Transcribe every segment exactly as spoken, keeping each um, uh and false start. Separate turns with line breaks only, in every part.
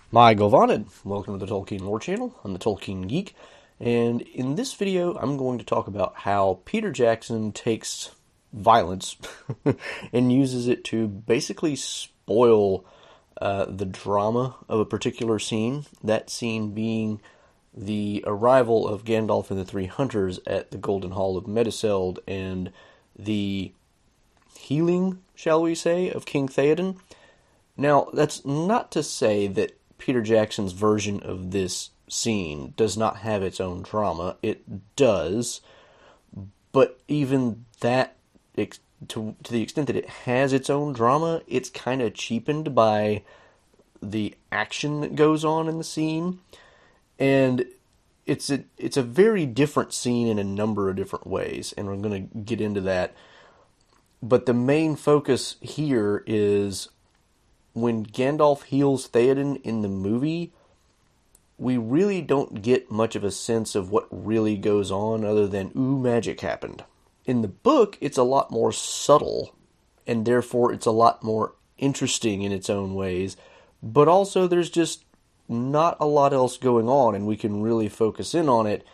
My Govanid, welcome to the Tolkien Lore Channel. I'm the Tolkien Geek, and in this video I'm going to talk about how Peter Jackson takes violence and uses it to basically spoil uh, the drama of a particular scene, that scene being the arrival of Gandalf and the Three Hunters at the Golden Hall of Meduseld and the healing, shall we say, of King Theoden. Now, that's not to say that Peter Jackson's version of this scene does not have its own drama. It does, but even that, to, to the extent that it has its own drama, it's kind of cheapened by the action that goes on in the scene. And it's a, it's a very different scene in a number of different ways, and we're going to get into that. But the main focus here is when Gandalf heals Theoden in the movie, we really don't get much of a sense of what really goes on other than, ooh, magic happened. In the book, it's a lot more subtle, and therefore it's a lot more interesting in its own ways, but also there's just not a lot else going on, and we can really focus in on it.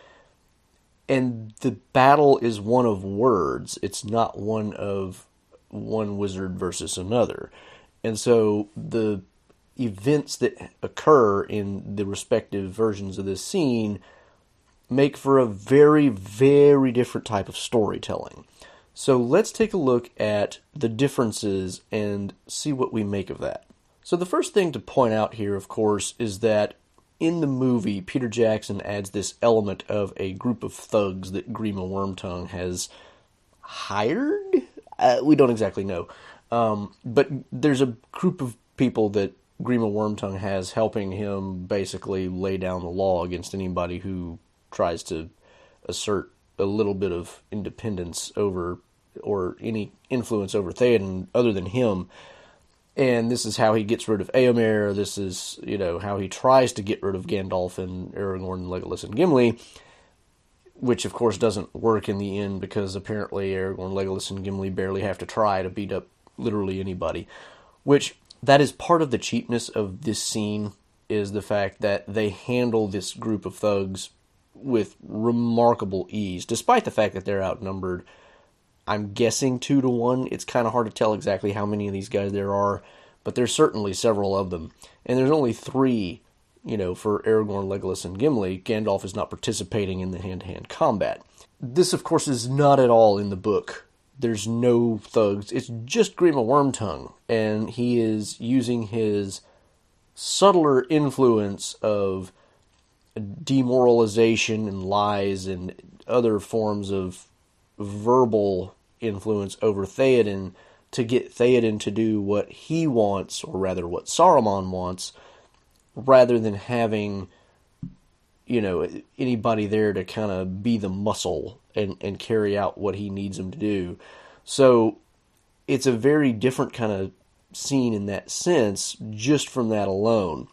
And the battle is one of words. It's not one of one wizard versus another. And so the events that occur in the respective versions of this scene make for a very, very different type of storytelling. So let's take a look at the differences and see what we make of that. So the first thing to point out here, of course, is that in the movie, Peter Jackson adds this element of a group of thugs that Grima Wormtongue has hired? Uh, we don't exactly know. Um, but there's a group of people that Grima Wormtongue has helping him basically lay down the law against anybody who tries to assert a little bit of independence over, or any influence over Theoden other than him. And this is how he gets rid of Éomer. This is, you know, how he tries to get rid of Gandalf and Aragorn, Legolas, and Gimli, which of course doesn't work in the end because apparently Aragorn, Legolas, and Gimli barely have to try to beat up literally anybody, which that is part of the cheapness of this scene, is the fact that they handle this group of thugs with remarkable ease, despite the fact that they're outnumbered. I'm guessing two to one. It's kind of hard to tell exactly how many of these guys there are, but there's certainly several of them. And there's only three, you know, for Aragorn, Legolas, and Gimli. Gandalf is not participating in the hand-to-hand combat. This, of course, is not at all in the book. There's no thugs. It's just Grima Wormtongue, and he is using his subtler influence of demoralization and lies and other forms of verbal influence over Theoden to get Theoden to do what he wants, or rather what Saruman wants, rather than having, you know, anybody there to kind of be the muscle and, and carry out what he needs him to do. So it's a very different kind of scene in that sense, just from that alone.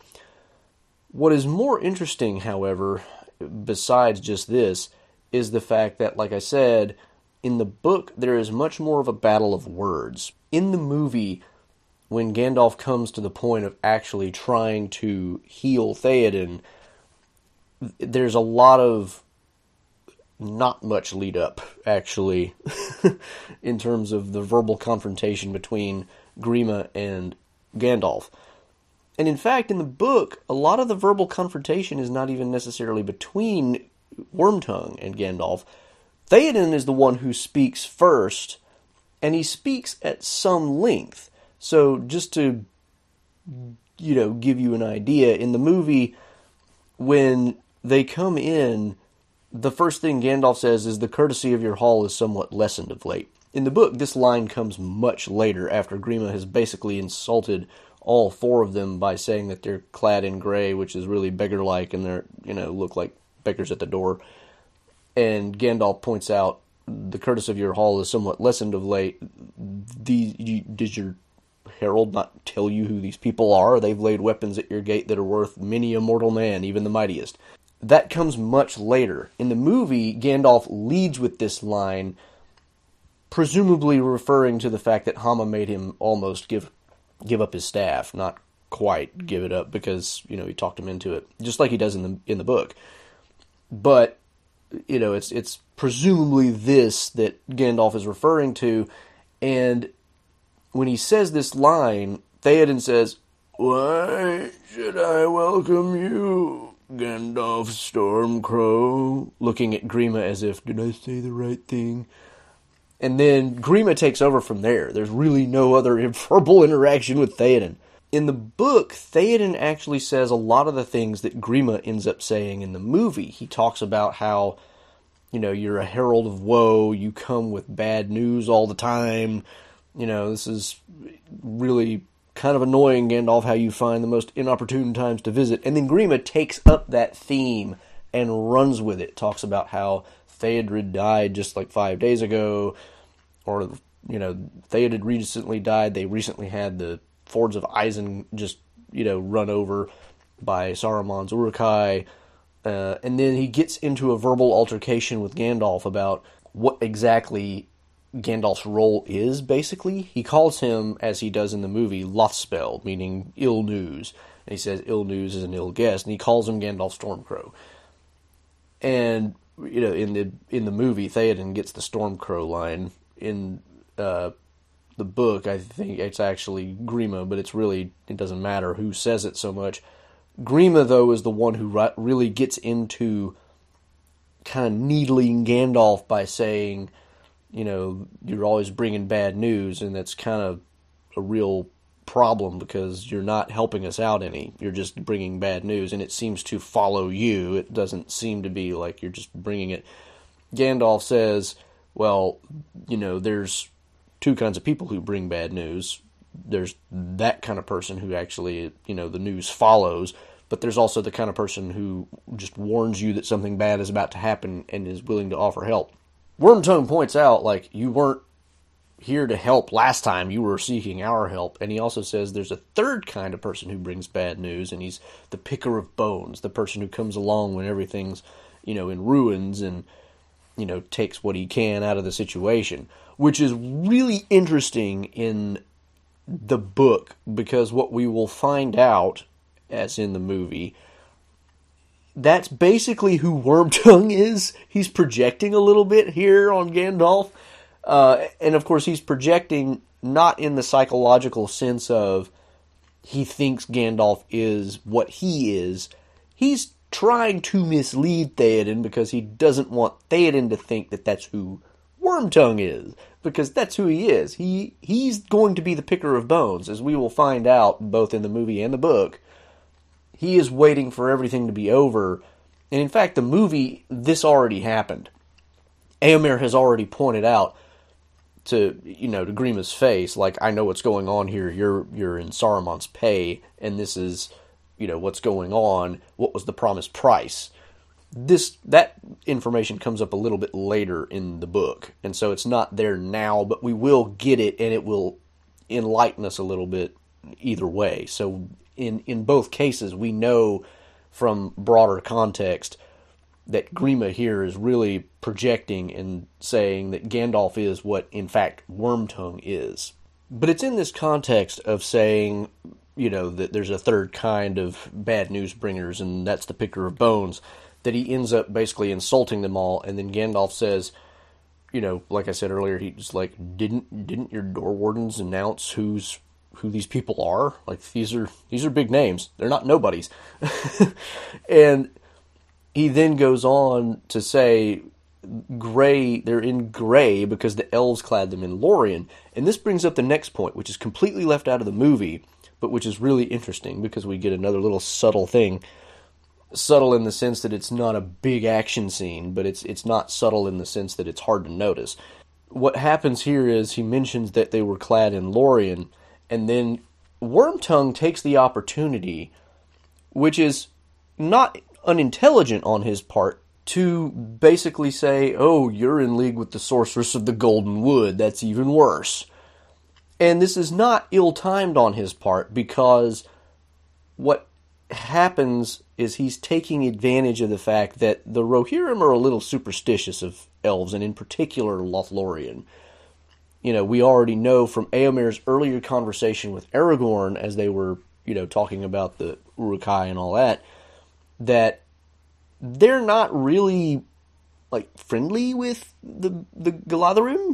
What is more interesting, however, besides just this, is the fact that, like I said, in the book there is much more of a battle of words. In the movie, when Gandalf comes to the point of actually trying to heal Theoden, there's a lot of not much lead up, actually, in terms of the verbal confrontation between Grima and Gandalf. And in fact, in the book, a lot of the verbal confrontation is not even necessarily between Wormtongue and Gandalf. Theoden is the one who speaks first, and he speaks at some length. So just to, you know, give you an idea, in the movie, when they come in, the first thing Gandalf says is, "The courtesy of your hall is somewhat lessened of late." In the book, this line comes much later, after Grima has basically insulted all four of them by saying that they're clad in gray, which is really beggar-like, and they're, you know, look like beggars at the door. And Gandalf points out, "The courtesy of your hall is somewhat lessened of late. The, you, did your herald not tell you who these people are? They've laid weapons at your gate that are worth many a mortal man, even the mightiest." That comes much later. In the movie, Gandalf leads with this line, presumably referring to the fact that Hama made him almost give give up his staff. Not quite give it up because, you know, he talked him into it, just like he does in the in the book. But, you know, it's it's presumably this that Gandalf is referring to, and when he says this line, Theoden says, "Why should I welcome you, Gandalf Stormcrow?" Looking at Grima as if, did I say the right thing? And then Grima takes over from there. There's really no other verbal interaction with Theoden. In the book, Theoden actually says a lot of the things that Grima ends up saying in the movie. He talks about how, you know, you're a herald of woe, you come with bad news all the time. You know, this is really kind of annoying, Gandalf, how you find the most inopportune times to visit. And then Grima takes up that theme and runs with it. Talks about how Theodred died just like five days ago, or, you know, Theoden recently died. They recently had the Fords of Isen just, you know, run over by Saruman's Uruk-hai. Uh, and then he gets into a verbal altercation with Gandalf about what exactly Gandalf's role is, basically. He calls him, as he does in the movie, Lothspel, meaning ill news. And he says ill news is an ill guest, and he calls him Gandalf Stormcrow. And, you know, in the in the movie, Theoden gets the Stormcrow line. In uh, the book, I think it's actually Grima, but it's really, it doesn't matter who says it so much. Grima, though, is the one who really gets into kind of needling Gandalf by saying, you know, you're always bringing bad news, and that's kind of a real problem because you're not helping us out any. You're just bringing bad news, and it seems to follow you. It doesn't seem to be like you're just bringing it. Gandalf says, well, you know, there's two kinds of people who bring bad news. There's that kind of person who actually, you know, the news follows, but there's also the kind of person who just warns you that something bad is about to happen and is willing to offer help. Wormtongue points out, like, you weren't here to help last time, you were seeking our help. And he also says there's a third kind of person who brings bad news, and he's the picker of bones, the person who comes along when everything's, you know, in ruins and, you know, takes what he can out of the situation, which is really interesting in the book, because what we will find out, as in the movie, that's basically who Wormtongue is. He's projecting a little bit here on Gandalf. Uh, and of course he's projecting not in the psychological sense of he thinks Gandalf is what he is. He's trying to mislead Theoden because he doesn't want Theoden to think that that's who Wormtongue is, because that's who he is. He he's going to be the picker of bones, as we will find out both in the movie and the book. He is waiting for everything to be over. And in fact, the movie, this already happened. Éomer has already pointed out to, you know, to Grima's face, like, I know what's going on here. You're you're in Saruman's pay, and this is, you know, what's going on. What was the promised price? This that information comes up a little bit later in the book, and so it's not there now, but we will get it, and it will enlighten us a little bit either way. So in in both cases, we know from broader context that Grima here is really projecting and saying that Gandalf is what, in fact, Wormtongue is. But it's in this context of saying, you know, that there's a third kind of bad news bringers, and that's the picker of bones, that he ends up basically insulting them all, and then Gandalf says, you know, like I said earlier, he's like, didn't didn't your door wardens announce who's who these people are? Like, these are these are big names. They're not nobodies. And he then goes on to say, gray, they're in gray because the elves clad them in Lorien. And this brings up the next point, which is completely left out of the movie, but which is really interesting because we get another little subtle thing. Subtle in the sense that it's not a big action scene, but it's it's not subtle in the sense that it's hard to notice. What happens here is he mentions that they were clad in Lorien, and then Wormtongue takes the opportunity, which is not unintelligent on his part, to basically say, oh, you're in league with the sorceress of the Golden Wood, that's even worse. And this is not ill-timed on his part, because what happens is he's taking advantage of the fact that the Rohirrim are a little superstitious of elves, and in particular Lothlorien. You know, we already know from Éomer's earlier conversation with Aragorn as they were, you know, talking about the Uruk-hai and all that, that they're not really, like, friendly with the the Galadhrim.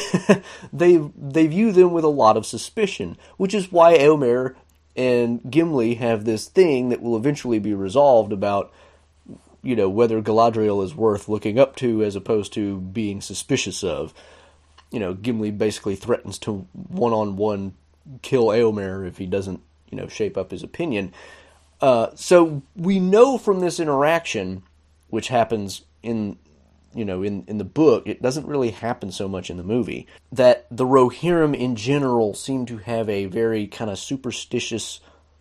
they they view them with a lot of suspicion, which is why Éomer and Gimli have this thing that will eventually be resolved about, you know, whether Galadriel is worth looking up to as opposed to being suspicious of. You know, Gimli basically threatens to one-on-one kill Éomer if he doesn't, you know, shape up his opinion. Uh, so we know from this interaction, which happens in, you know, in, in the book, it doesn't really happen so much in the movie, that the Rohirrim in general seem to have a very kind of superstitious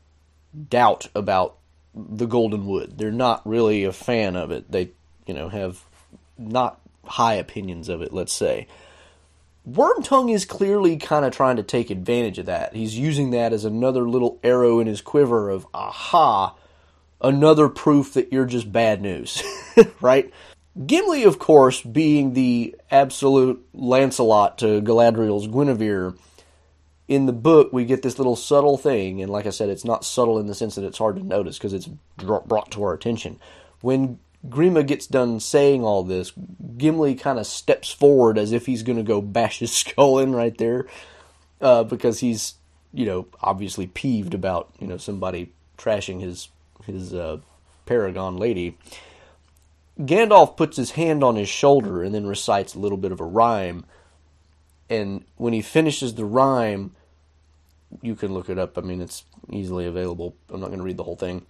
doubt about the Golden Wood. They're not really a fan of it. They, you know, have not high opinions of it, let's say. Wormtongue is clearly kind of trying to take advantage of that. He's using that as another little arrow in his quiver of, aha, another proof that you're just bad news, right? Gimli, of course, being the absolute Lancelot to Galadriel's Guinevere, in the book we get this little subtle thing, and like I said, it's not subtle in the sense that it's hard to notice because it's brought to our attention. When Grima gets done saying all this, Gimli kind of steps forward as if he's going to go bash his skull in right there, uh, because he's, you know, obviously peeved about, you know, somebody trashing his his uh, paragon lady. Gandalf puts his hand on his shoulder and then recites a little bit of a rhyme, and when he finishes the rhyme, you can look it up, I mean, it's easily available, I'm not going to read the whole thing.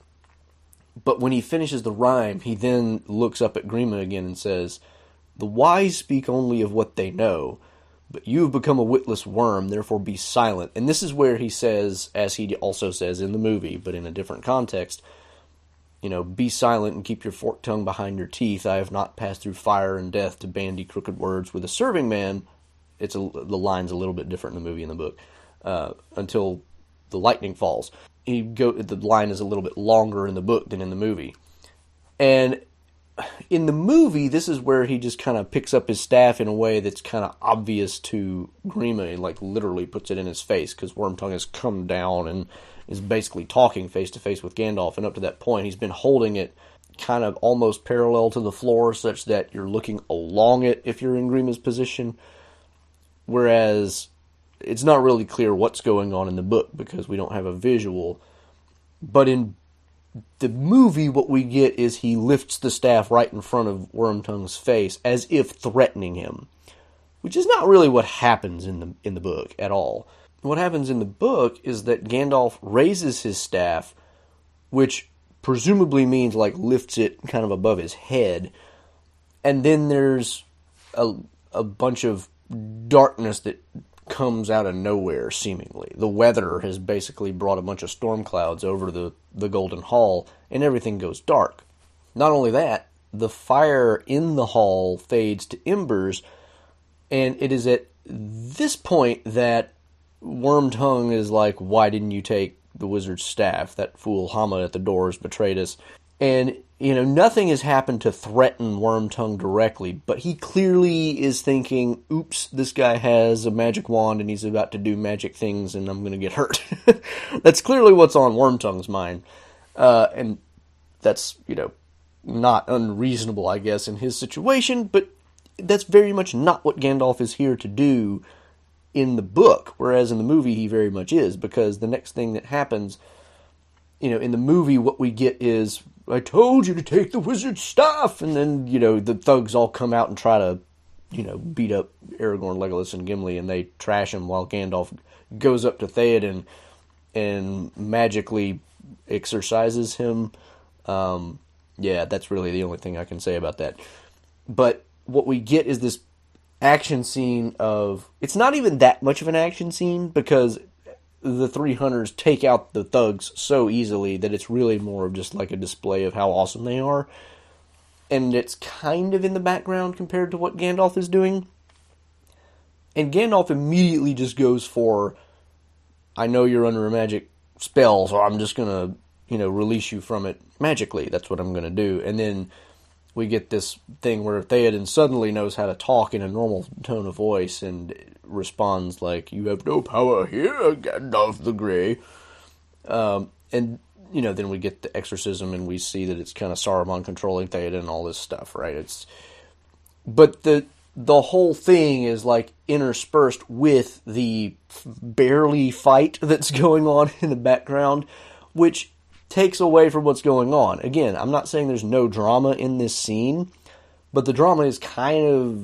But when he finishes the rhyme, he then looks up at Grima again and says, "The wise speak only of what they know, but you have become a witless worm, therefore be silent." And this is where he says, as he also says in the movie, but in a different context, you know, "Be silent and keep your forked tongue behind your teeth. I have not passed through fire and death to bandy crooked words with a serving man." It's a, the line's a little bit different in the movie and the book. Uh, until the lightning falls. He go. The line is a little bit longer in the book than in the movie. And in the movie, this is where he just kind of picks up his staff in a way that's kind of obvious to Grima. He, like, literally puts it in his face, because Wormtongue has come down and is basically talking face-to-face with Gandalf. And up to that point, he's been holding it kind of almost parallel to the floor, such that you're looking along it if you're in Grima's position. Whereas it's not really clear what's going on in the book because we don't have a visual. But in the movie, what we get is he lifts the staff right in front of Wormtongue's face as if threatening him, which is not really what happens in the in the book at all. What happens in the book is that Gandalf raises his staff, which presumably means, like, lifts it kind of above his head, and then there's a a bunch of darkness that comes out of nowhere, seemingly. The weather has basically brought a bunch of storm clouds over the, the Golden Hall, and everything goes dark. Not only that, the fire in the hall fades to embers, and it is at this point that Wormtongue is like, "Why didn't you take the wizard's staff? That fool Hama at the doors betrayed us." And, you know, nothing has happened to threaten Wormtongue directly, but he clearly is thinking, oops, this guy has a magic wand and he's about to do magic things and I'm going to get hurt. That's clearly what's on Wormtongue's mind. Uh, and that's, you know, not unreasonable, I guess, in his situation, but that's very much not what Gandalf is here to do in the book, whereas in the movie he very much is, because the next thing that happens, you know, in the movie what we get is, "I told you to take the wizard's staff," and then, you know, the thugs all come out and try to, you know, beat up Aragorn, Legolas, and Gimli, and they trash him while Gandalf goes up to Theoden and magically exorcises him. Um, yeah, that's really the only thing I can say about that. But what we get is this action scene of, it's not even that much of an action scene, because the three hunters take out the thugs so easily that it's really more of just like a display of how awesome they are. And it's kind of in the background compared to what Gandalf is doing. And Gandalf immediately just goes for, "I know you're under a magic spell, so I'm just going to, you know, release you from it magically. That's what I'm going to do." And then we get this thing where Theoden suddenly knows how to talk in a normal tone of voice and responds like, "You have no power here, Gandalf the Grey." Um, and, you know, then we get the exorcism and we see that it's kind of Saruman controlling Theoden and all this stuff, right? It's, but the, the whole thing is like interspersed with the barely fight that's going on in the background, which takes away from what's going on. Again, I'm not saying there's no drama in this scene, but the drama is kind of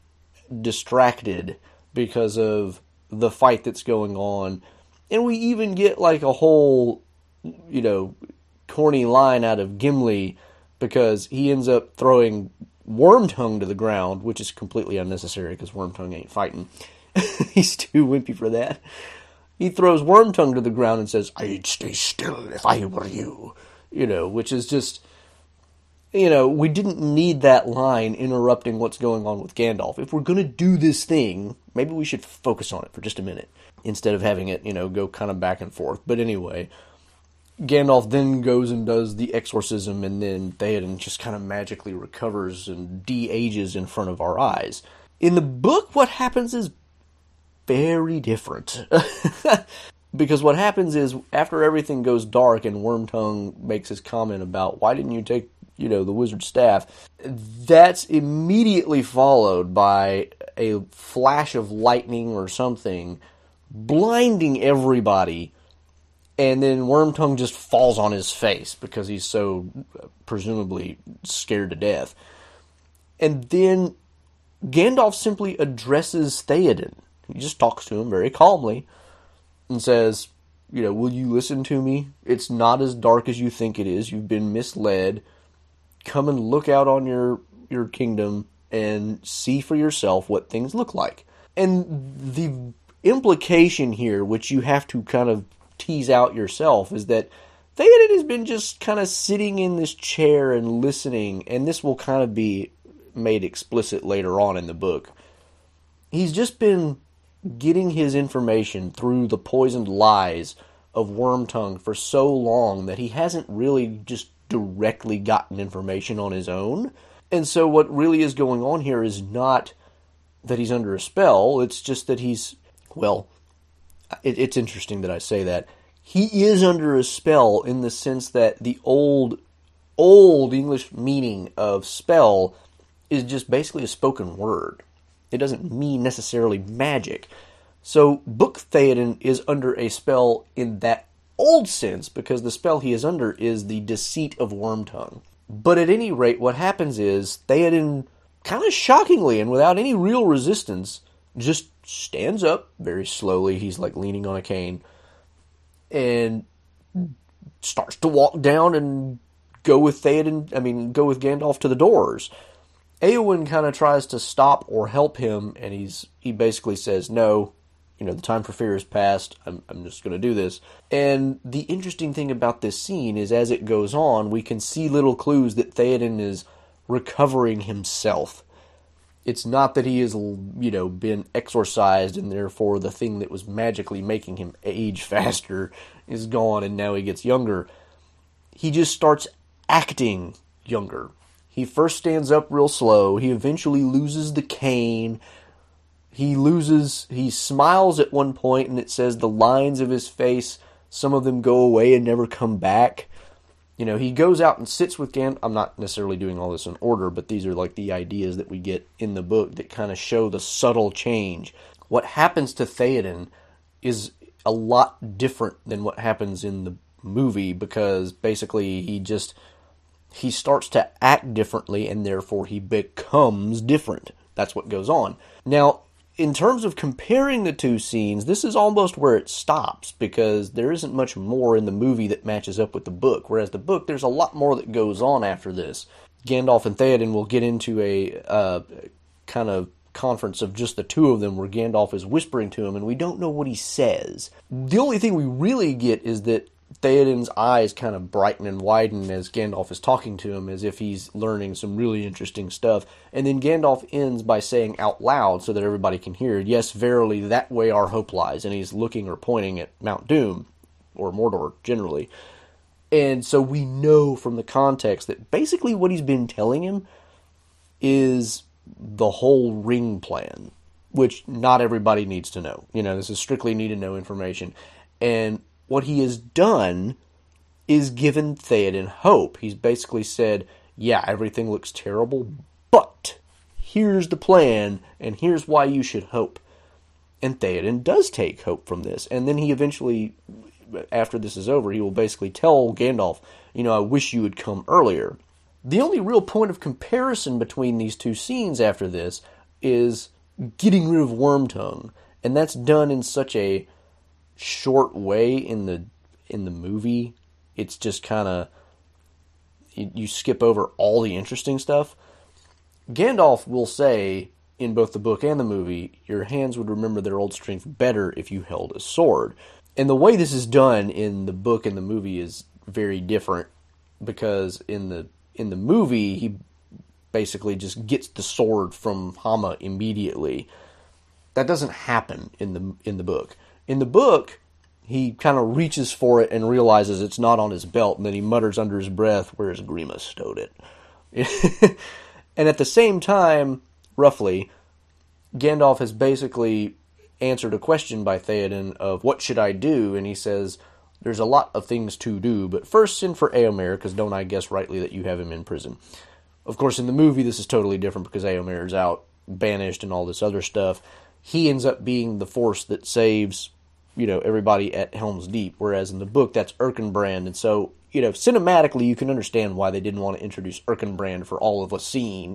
distracted because of the fight that's going on. And we even get like a whole, you know, corny line out of Gimli because he ends up throwing Wormtongue to the ground, which is completely unnecessary because Wormtongue ain't fighting. He's too wimpy for that. He throws Wormtongue to the ground and says, "I'd stay still if I were you." You know, which is just, you know, we didn't need that line interrupting what's going on with Gandalf. If we're going to do this thing, maybe we should focus on it for just a minute instead of having it, you know, go kind of back and forth. But anyway, Gandalf then goes and does the exorcism, and then Theoden just kind of magically recovers and de-ages in front of our eyes. In the book, what happens is very different. Because what happens is, after everything goes dark and Wormtongue makes his comment about, why didn't you take, you know, the wizard's staff, that's immediately followed by a flash of lightning or something, blinding everybody, and then Wormtongue just falls on his face because he's so uh, presumably scared to death. And then Gandalf simply addresses Theoden. He just talks to him very calmly and says, you know, will you listen to me? It's not as dark as you think it is. You've been misled. Come and look out on your, your kingdom and see for yourself what things look like. And the implication here, which you have to kind of tease out yourself, is that Theoden has been just kind of sitting in this chair and listening, and this will kind of be made explicit later on in the book. He's just been getting his information through the poisoned lies of Wormtongue for so long that he hasn't really just directly gotten information on his own. And so what really is going on here is not that he's under a spell, it's just that he's, well, it, it's interesting that I say that. He is under a spell in the sense that the old, old English meaning of spell is just basically a spoken word. It doesn't mean necessarily magic. So Book Theoden is under a spell in that old sense, because the spell he is under is the deceit of Wormtongue. But at any rate, what happens is Theoden, kind of shockingly and without any real resistance, just stands up very slowly. He's like leaning on a cane and starts to walk down and go with Theoden, I mean, go with Gandalf to the doors. Eowyn kind of tries to stop or help him, and he's he basically says, no, you know, the time for fear is past, I'm, I'm just going to do this. And the interesting thing about this scene is, as it goes on, we can see little clues that Theoden is recovering himself. It's not that he has, you know, been exorcised and therefore the thing that was magically making him age faster is gone and now he gets younger. He just starts acting younger. He first stands up real slow. He eventually loses the cane. He loses, he smiles at one point, and it says the lines of his face, some of them go away and never come back. You know, he goes out and sits with Gandalf. I'm not necessarily doing all this in order, but these are like the ideas that we get in the book that kind of show the subtle change. What happens to Theoden is a lot different than what happens in the movie, because basically he just, he starts to act differently and therefore he becomes different. That's what goes on. Now, in terms of comparing the two scenes, this is almost where it stops, because there isn't much more in the movie that matches up with the book, whereas the book, there's a lot more that goes on after this. Gandalf and Theoden will get into a uh, kind of conference of just the two of them, where Gandalf is whispering to him, and we don't know what he says. The only thing we really get is that Theoden's eyes kind of brighten and widen as Gandalf is talking to him, as if he's learning some really interesting stuff. And then Gandalf ends by saying out loud, so that everybody can hear, yes, verily, that way our hope lies. And he's looking or pointing at Mount Doom, or Mordor, generally. And so we know from the context that basically what he's been telling him is the whole ring plan, which not everybody needs to know. You know, this is strictly need-to-know information. And what he has done is given Theoden hope. He's basically said, yeah, everything looks terrible, but here's the plan, and here's why you should hope. And Theoden does take hope from this. And then he eventually, after this is over, he will basically tell Gandalf, you know, I wish you had come earlier. The only real point of comparison between these two scenes after this is getting rid of Wormtongue. And that's done in such a short way in the in the movie. It's just kind of, you, you skip over all the interesting stuff. Gandalf will say, in both the book and the movie, your hands would remember their old strength better if you held a sword. And the way this is done in the book and the movie is very different, because in the in the movie, he basically just gets the sword from Hama immediately. That doesn't happen in the in the book. In the book, he kind of reaches for it and realizes it's not on his belt, and then he mutters under his breath, where's Grima stowed it? And at the same time, roughly, Gandalf has basically answered a question by Theoden of, what should I do? And he says, there's a lot of things to do, but first send for Éomer, because don't I guess rightly that you have him in prison. Of course, in the movie, this is totally different, because Éomer is out, banished, and all this other stuff. He ends up being the force that saves, you know, everybody at Helm's Deep, whereas in the book, that's Erkenbrand. And so, you know, cinematically, you can understand why they didn't want to introduce Erkenbrand for all of a scene.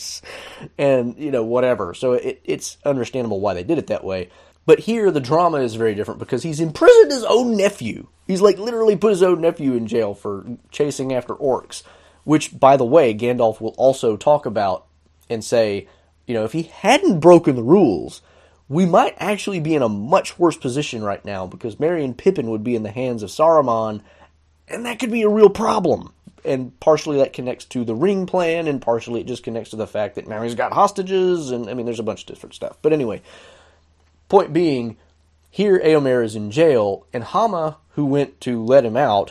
And, you know, whatever. So it, it's understandable why they did it that way. But here, the drama is very different, because he's imprisoned his own nephew. He's, like, literally put his own nephew in jail for chasing after orcs. Which, by the way, Gandalf will also talk about and say, you know, if he hadn't broken the rules, we might actually be in a much worse position right now, because Merry and Pippin would be in the hands of Saruman, and that could be a real problem. And partially that connects to the ring plan, and partially it just connects to the fact that now he's got hostages, and I mean, there's a bunch of different stuff. But anyway, point being, here Éomer is in jail, and Hama, who went to let him out,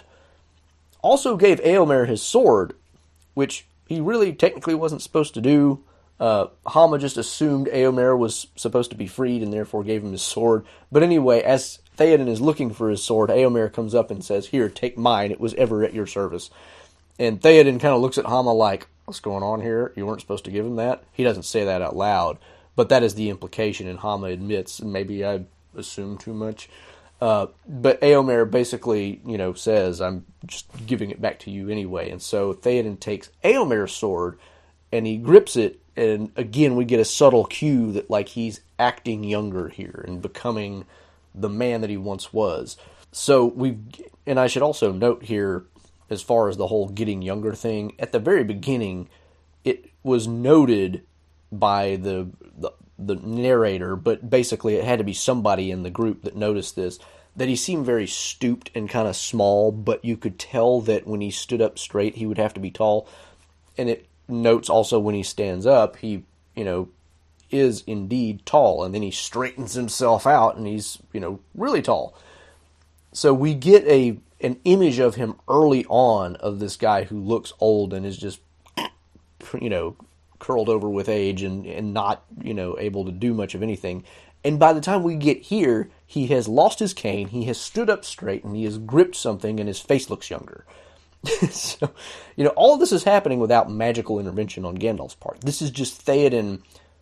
also gave Éomer his sword, which he really technically wasn't supposed to do. Uh, Hama just assumed Éomer was supposed to be freed and therefore gave him his sword. But anyway, as Theoden is looking for his sword, Éomer comes up and says, here, take mine, it was ever at your service. And Theoden kind of looks at Hama like, what's going on here? You weren't supposed to give him that? He doesn't say that out loud, but that is the implication, and Hama admits, maybe I assumed too much. Uh, but Éomer basically, you know, says, I'm just giving it back to you anyway. And so Theoden takes Éomer's sword, and he grips it, and again, we get a subtle cue that, like, he's acting younger here and becoming the man that he once was. So we, and I should also note here, as far as the whole getting younger thing, at the very beginning, it was noted by the, the the narrator, but basically it had to be somebody in the group that noticed this, that he seemed very stooped and kind of small, but you could tell that when he stood up straight, he would have to be tall. And it notes also when he stands up, he, you know, is indeed tall, and then he straightens himself out, and he's, you know, really tall. So we get a an image of him early on of this guy who looks old and is just, you know, curled over with age and, and not, you know, able to do much of anything. And by the time we get here, he has lost his cane, he has stood up straight, and he has gripped something, and his face looks younger. So, you know, all of this is happening without magical intervention on Gandalf's part. This is just Theoden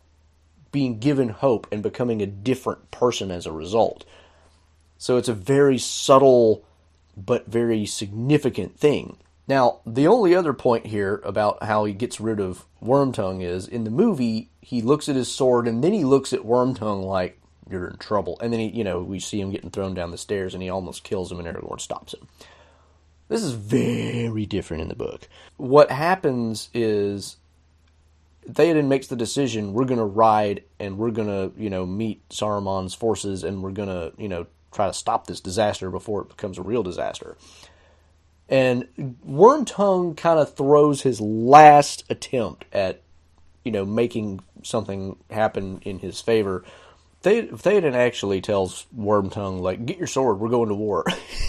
being given hope and becoming a different person as a result. So it's a very subtle but very significant thing. Now, the only other point here about how he gets rid of Wormtongue is, in the movie, he looks at his sword, and then he looks at Wormtongue like, you're in trouble. And then, he, you know, we see him getting thrown down the stairs, and he almost kills him, and Aragorn stops him. This is very different in the book. What happens is, Theoden makes the decision, we're going to ride, and we're going to, you know, meet Saruman's forces, and we're going to, you know, try to stop this disaster before it becomes a real disaster. And Wormtongue kind of throws his last attempt at, you know, making something happen in his favor. The- Theoden actually tells Wormtongue, like, get your sword, we're going to war.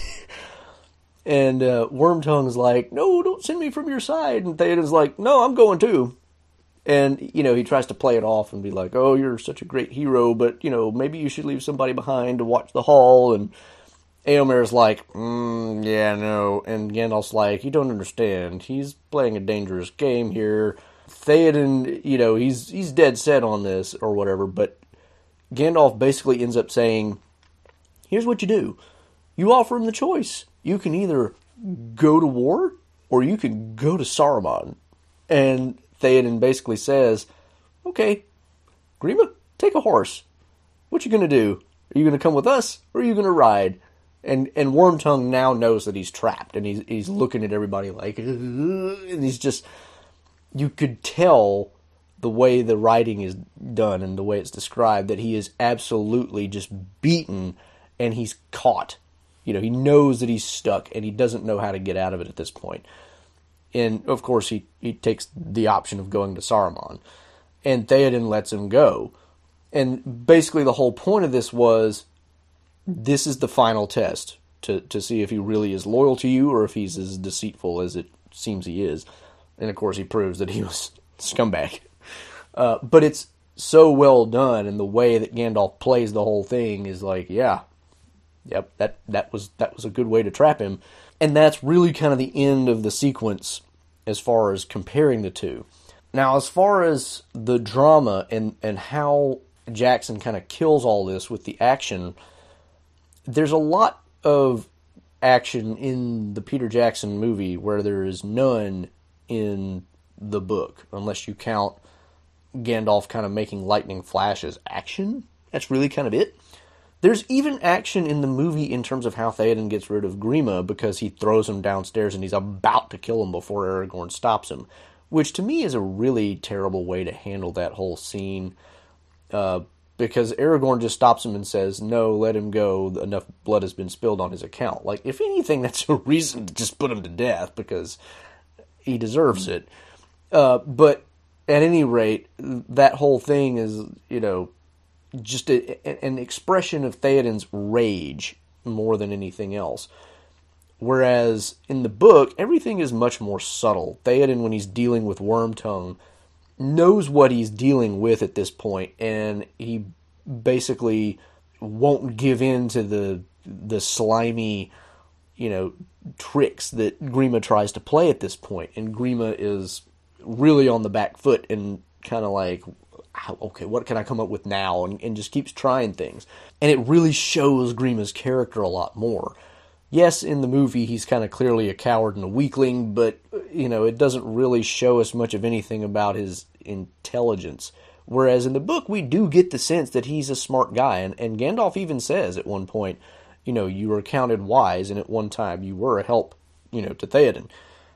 And uh, Wormtongue's like, no, don't send me from your side. And Theoden's like, no, I'm going too. And, you know, he tries to play it off and be like, oh, you're such a great hero, but, you know, maybe you should leave somebody behind to watch the hall. And Éomer's like, mm, yeah, no. And Gandalf's like, you don't understand. He's playing a dangerous game here. Theoden, you know, he's he's dead set on this or whatever. But Gandalf basically ends up saying, here's what you do. You offer him the choice. You can either go to war or you can go to Saruman. And Theoden basically says, okay, Grima, take a horse. What you going to do? Are you going to come with us or are you going to ride? And and Wormtongue now knows that he's trapped, and he's he's looking at everybody like, ugh, and he's just, you could tell the way the writing is done and the way it's described that he is absolutely just beaten, and he's caught. You know, he knows that he's stuck, and he doesn't know how to get out of it at this point. And of course, he he takes the option of going to Saruman, and Theoden lets him go. And basically, the whole point of this was, this is the final test to, to see if he really is loyal to you or if he's as deceitful as it seems he is. And of course he proves that he was a scumbag. Uh, but it's so well done, and the way that Gandalf plays the whole thing is like, yeah, yep, that, that was that was a good way to trap him. And that's really kind of the end of the sequence as far as comparing the two. Now, as far as the drama and, and how Jackson kind of kills all this with the action, there's a lot of action in the Peter Jackson movie where there is none in the book, unless you count Gandalf kind of making lightning flash as action. That's really kind of it. There's even action in the movie in terms of how Theoden gets rid of Grima, because he throws him downstairs and he's about to kill him before Aragorn stops him, which to me is a really terrible way to handle that whole scene. Uh, Because Aragorn just stops him and says, no, let him go, enough blood has been spilled on his account. Like, if anything, that's a reason to just put him to death, because he deserves it. Uh, but at any rate, that whole thing is, you know, just a, an expression of Theoden's rage more than anything else. Whereas in the book, everything is much more subtle. Theoden, when he's dealing with Wormtongue, knows what he's dealing with at this point, and he basically won't give in to the the slimy, you know, tricks that Grima tries to play at this point. And Grima is really on the back foot and kind of like, okay, what can I come up with now? And, and just keeps trying things. And it really shows Grima's character a lot more. Yes, in the movie, he's kind of clearly a coward and a weakling, but, you know, it doesn't really show us much of anything about his intelligence. Whereas in the book, we do get the sense that he's a smart guy, and, and Gandalf even says at one point, you know, you were counted wise, and at one time you were a help, you know, to Theoden.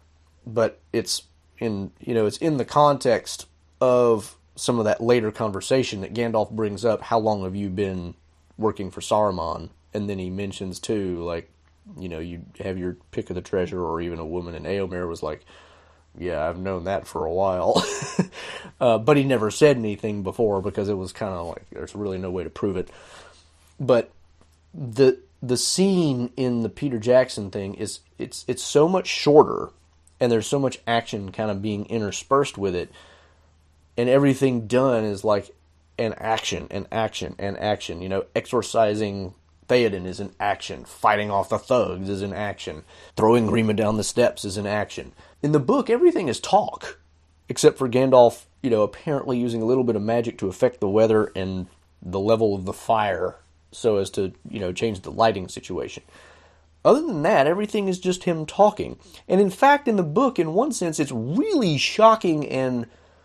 But it's in, you know, it's in the context of some of that later conversation that Gandalf brings up, how long have you been working for Saruman? And then he mentions, too, like, you know, you have your pick of the treasure, or even a woman, and Éomer was like, yeah, I've known that for a while. uh, but he never said anything before, because it was kind of like, there's really no way to prove it. But the the scene in the Peter Jackson thing is, it's it's so much shorter, and there's so much action kind of being interspersed with it, and everything done is like an action, an action, an action, you know, exorcising Theoden is an action. Fighting off the thugs is an action. Throwing Grima down the steps is an action. In the book, everything is talk, except for Gandalf, you know, apparently using a little bit of magic to affect the weather and the level of the fire so as to, you know, change the lighting situation. Other than that, everything is just him talking. And in fact, in the book, in one sense, it's really shocking and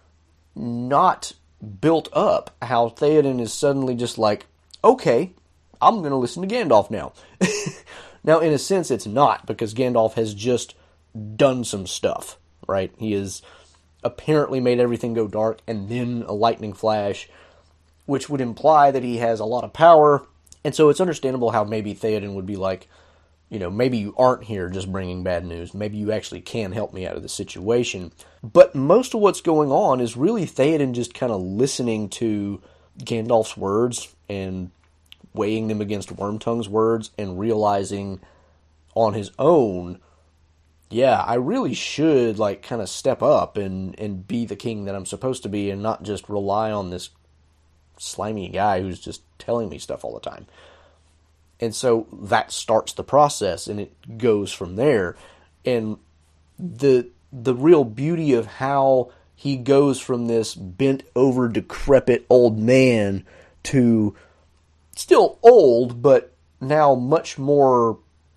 not built up how Theoden is suddenly just like, okay, I'm going to listen to Gandalf now. Now, in a sense, it's not, because Gandalf has just done some stuff, right? He has apparently made everything go dark, and then a lightning flash, which would imply that he has a lot of power. And so it's understandable how maybe Theoden would be like, you know, maybe you aren't here just bringing bad news. Maybe you actually can help me out of the situation. But most of what's going on is really Theoden just kind of listening to Gandalf's words and weighing them against Wormtongue's words and realizing on his own, yeah, I really should, like, kind of step up and, and be the king that I'm supposed to be, and not just rely on this slimy guy who's just telling me stuff all the time. And so that starts the process, and it goes from there. And the the real beauty of how he goes from this bent-over, decrepit old man to still old, but now much more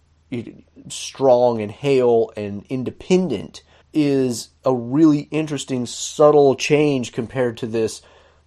strong and hale and independent, is a really interesting, subtle change compared to this,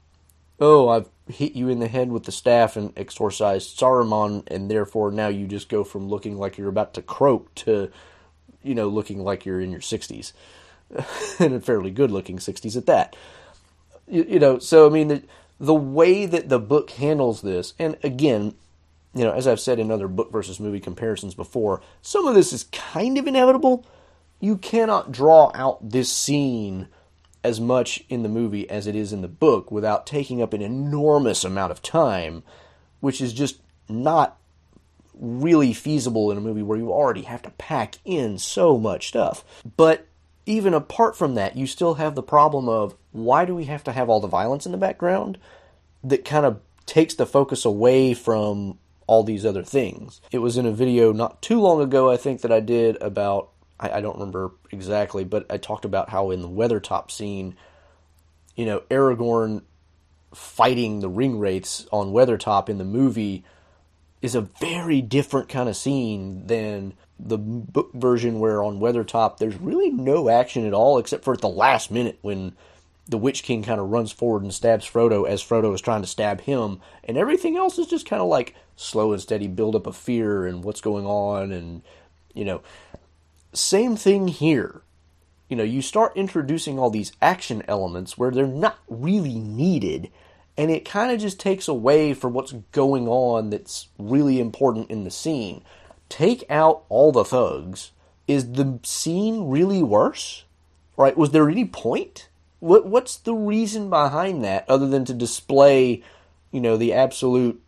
oh, I've hit you in the head with the staff and exorcised Saruman, and therefore now you just go from looking like you're about to croak to, you know, looking like you're in your sixties. And a fairly good-looking sixties at that. You, you know, so, I mean, the, the way that the book handles this, and again, you know, as I've said in other book versus movie comparisons before, some of this is kind of inevitable. You cannot draw out this scene as much in the movie as it is in the book without taking up an enormous amount of time, which is just not really feasible in a movie where you already have to pack in so much stuff. But even apart from that, you still have the problem of, why do we have to have all the violence in the background that kind of takes the focus away from all these other things? It was in a video not too long ago, I think, that I did about, I, I don't remember exactly, but I talked about how in the Weathertop scene, you know, Aragorn fighting the ring wraiths on Weathertop in the movie is a very different kind of scene than the book version, where on Weathertop there's really no action at all except for at the last minute when the Witch King kind of runs forward and stabs Frodo as Frodo is trying to stab him, and everything else is just kind of like slow and steady build up of fear and what's going on. And, you know, same thing here. You know, you start introducing all these action elements where they're not really needed, and it kind of just takes away from what's going on that's really important in the scene. Take out all the thugs. Is the scene really worse? Right? Was there any point? What What's the reason behind that, other than to display, you know, the absolute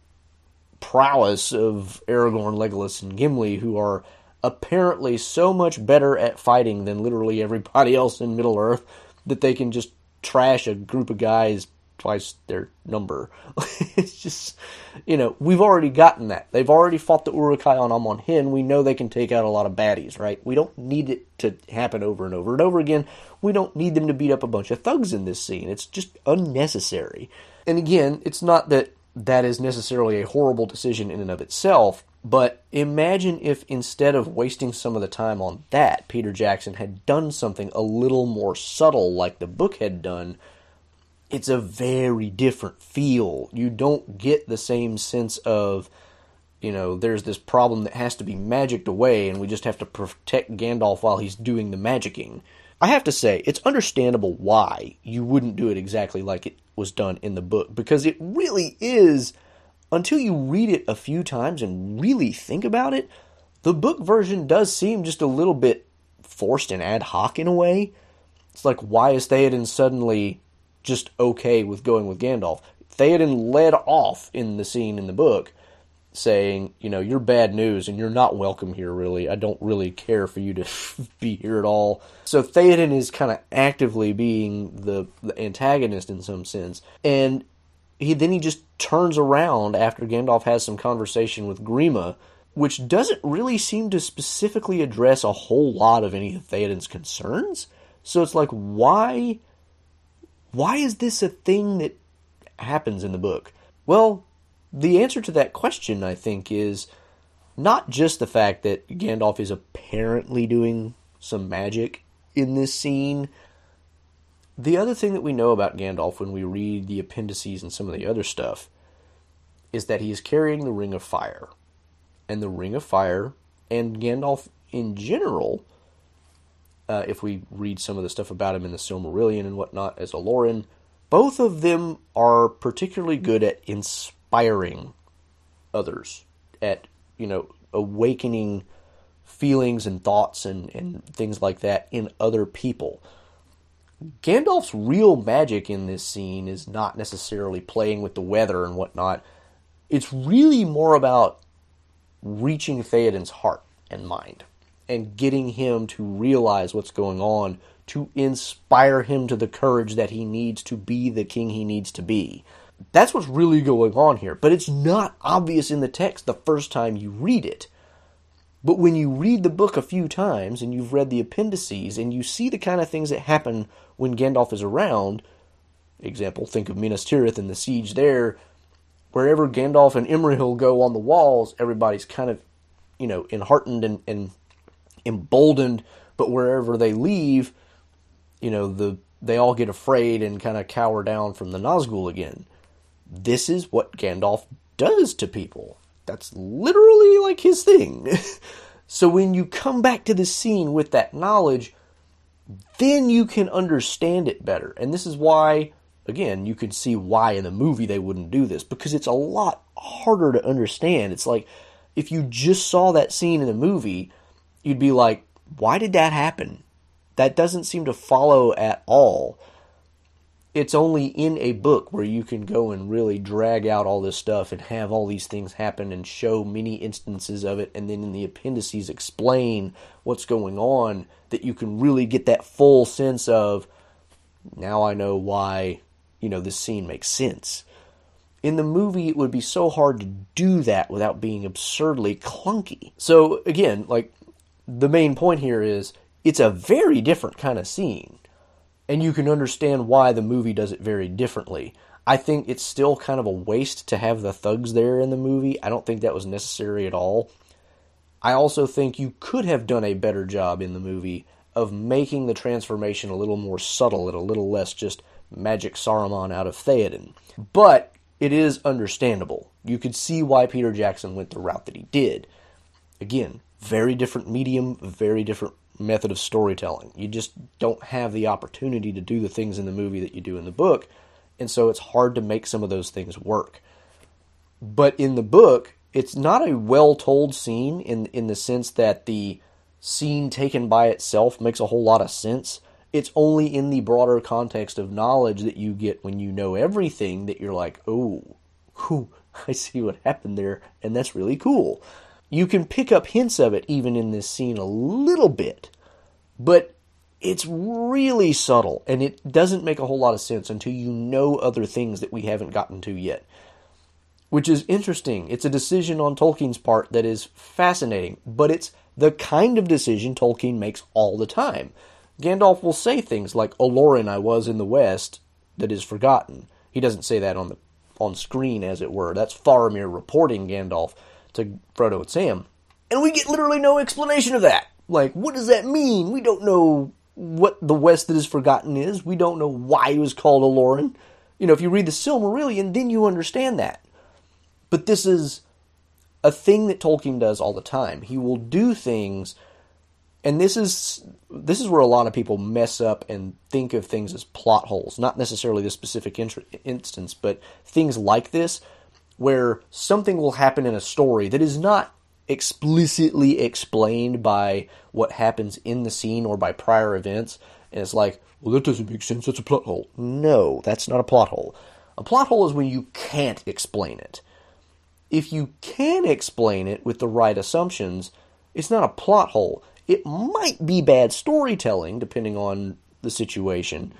prowess of Aragorn, Legolas, and Gimli, who are apparently so much better at fighting than literally everybody else in Middle-earth that they can just trash a group of guys twice their number. It's just, you know, we've already gotten that. They've already fought the Uruk-hai on Amon Hen. We know they can take out a lot of baddies, right? We don't need it to happen over and over and over again. We don't need them to beat up a bunch of thugs in this scene. It's just unnecessary. And again, it's not that that is necessarily a horrible decision in and of itself, but imagine if instead of wasting some of the time on that, Peter Jackson had done something a little more subtle like the book had done. It's a very different feel. You don't get the same sense of, you know, there's this problem that has to be magicked away and we just have to protect Gandalf while he's doing the magicking. I have to say, it's understandable why you wouldn't do it exactly like it was done in the book, because it really is, until you read it a few times and really think about it, the book version does seem just a little bit forced and ad hoc in a way. It's like, why is Theoden suddenly just okay with going with Gandalf? Theoden led off in the scene in the book saying, you know, you're bad news and you're not welcome here, really. I don't really care for you to be here at all. So Theoden is kind of actively being the, the antagonist in some sense. And he then he just turns around after Gandalf has some conversation with Grima, which doesn't really seem to specifically address a whole lot of any of Theoden's concerns. So it's like, why... Why is this a thing that happens in the book? Well, the answer to that question, I think, is not just the fact that Gandalf is apparently doing some magic in this scene. The other thing that we know about Gandalf when we read the appendices and some of the other stuff is that he is carrying the Ring of Fire. And the Ring of Fire, and Gandalf in general, Uh, if we read some of the stuff about him in the Silmarillion and whatnot as Aloran, both of them are particularly good at inspiring others, at, you know, awakening feelings and thoughts and, and things like that in other people. Gandalf's real magic in this scene is not necessarily playing with the weather and whatnot. It's really more about reaching Theoden's heart and mind, and getting him to realize what's going on, to inspire him to the courage that he needs to be the king he needs to be. That's what's really going on here. But it's not obvious in the text the first time you read it. But when you read the book a few times, and you've read the appendices, and you see the kind of things that happen when Gandalf is around, example, think of Minas Tirith and the siege there, wherever Gandalf and Imrahil go on the walls, everybody's kind of, you know, enheartened and, and emboldened, but wherever they leave, you know, the they all get afraid and kind of cower down from the Nazgul again. This is what Gandalf does to people. That's literally like his thing. So when you come back to the scene with that knowledge, then you can understand it better. And this is why, again, you can see why in the movie they wouldn't do this, because it's a lot harder to understand. It's like, if you just saw that scene in the movie, you'd be like, why did that happen? That doesn't seem to follow at all. It's only in a book where you can go and really drag out all this stuff and have all these things happen and show many instances of it, and then in the appendices explain what's going on, that you can really get that full sense of, now I know why, you know, this scene makes sense. In the movie, it would be so hard to do that without being absurdly clunky. So, again, like, the main point here is, it's a very different kind of scene. And you can understand why the movie does it very differently. I think it's still kind of a waste to have the thugs there in the movie. I don't think that was necessary at all. I also think you could have done a better job in the movie of making the transformation a little more subtle and a little less just magic Saruman out of Theoden. But it is understandable. You could see why Peter Jackson went the route that he did. Again, very different medium, very different method of storytelling. You just don't have the opportunity to do the things in the movie that you do in the book, and so it's hard to make some of those things work. But in the book, it's not a well-told scene in in the sense that the scene taken by itself makes a whole lot of sense. It's only in the broader context of knowledge that you get when you know everything that you're like, oh, whew, I see what happened there, and that's really cool. You can pick up hints of it even in this scene a little bit, but it's really subtle, and it doesn't make a whole lot of sense until you know other things that we haven't gotten to yet, which is interesting. It's a decision on Tolkien's part that is fascinating, but it's the kind of decision Tolkien makes all the time. Gandalf will say things like, Olorin I was in the West, that is forgotten. He doesn't say that on the on screen, as it were. That's Faramir reporting Gandalf to Frodo and Sam. And we get literally no explanation of that. Like, what does that mean? We don't know what the West that is forgotten is. We don't know why he was called Olorin. You know, if you read the Silmarillion, then you understand that. But this is a thing that Tolkien does all the time. He will do things, and this is this is where a lot of people mess up and think of things as plot holes. Not necessarily this specific in- instance, but things like this, where something will happen in a story that is not explicitly explained by what happens in the scene or by prior events, and it's like, well, that doesn't make sense, that's a plot hole. No, that's not a plot hole. A plot hole is when you can't explain it. If you can explain it with the right assumptions, it's not a plot hole. It might be bad storytelling, depending on the situation.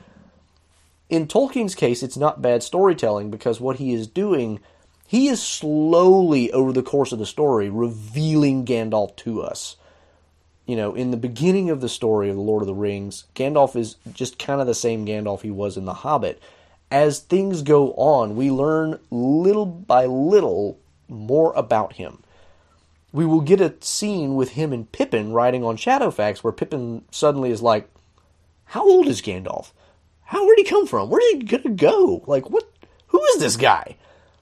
In Tolkien's case, it's not bad storytelling, because what he is doing, he is slowly, over the course of the story, revealing Gandalf to us. You know, in the beginning of the story of The Lord of the Rings, Gandalf is just kind of the same Gandalf he was in The Hobbit. As things go on, we learn little by little more about him. We will get a scene with him and Pippin riding on Shadowfax, where Pippin suddenly is like, how old is Gandalf? How, where'd he come from? Where's he gonna go? Like, what? Who is this guy?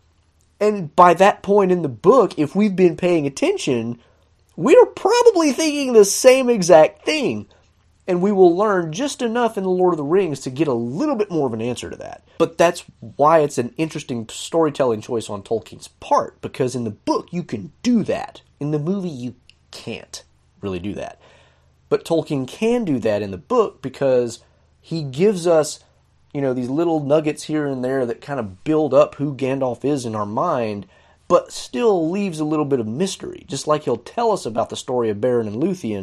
And by that point in the book, if we've been paying attention, we're probably thinking the same exact thing. And we will learn just enough in The Lord of the Rings to get a little bit more of an answer to that. But that's why it's an interesting storytelling choice on Tolkien's part, because in the book you can do that. In the movie you can't really do that. But Tolkien can do that in the book because he gives us, you know, these little nuggets here and there that kind of build up who Gandalf is in our mind, but still leaves a little bit of mystery. Just like he'll tell us about the story of Beren and Luthien,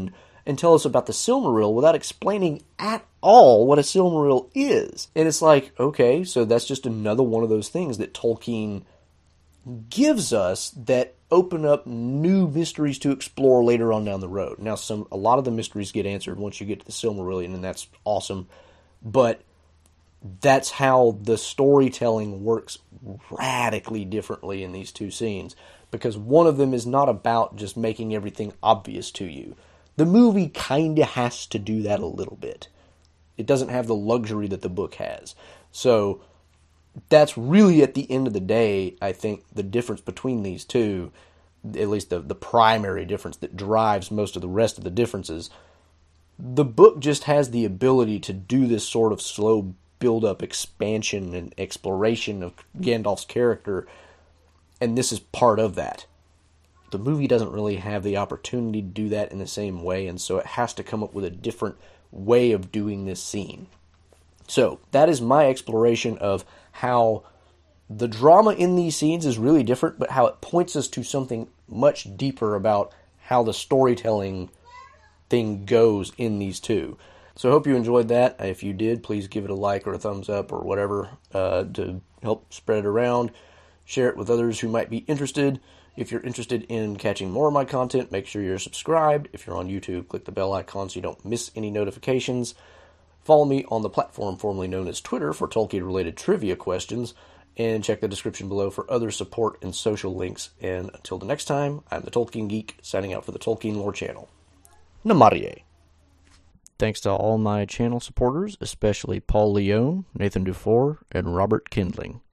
and tell us about the Silmaril without explaining at all what a Silmaril is. And it's like, okay, so that's just another one of those things that Tolkien gives us that open up new mysteries to explore later on down the road. Now, some a lot of the mysteries get answered once you get to the Silmarillion, and that's awesome. But that's how the storytelling works radically differently in these two scenes, because one of them is not about just making everything obvious to you. The movie kind of has to do that a little bit. It doesn't have the luxury that the book has. So that's really, at the end of the day, I think, the difference between these two, at least the, the primary difference that drives most of the rest of the differences. The book just has the ability to do this sort of slow build-up expansion and exploration of Gandalf's character, and this is part of that. The movie doesn't really have the opportunity to do that in the same way, and so it has to come up with a different way of doing this scene. So, that is my exploration of how the drama in these scenes is really different, but how it points us to something much deeper about how the storytelling thing goes in these two. So I hope you enjoyed that. If you did, please give it a like or a thumbs up or whatever uh, to help spread it around. Share it with others who might be interested. If you're interested in catching more of my content, make sure you're subscribed. If you're on YouTube, click the bell icon so you don't miss any notifications. Follow me on the platform formerly known as Twitter for Tolkien-related trivia questions, and check the description below for other support and social links. And until the next time, I'm the Tolkien Geek, signing out for the Tolkien Lore Channel. Namarie. Thanks to all my channel supporters, especially Paul Leone, Nathan Dufour, and Robert Kindling.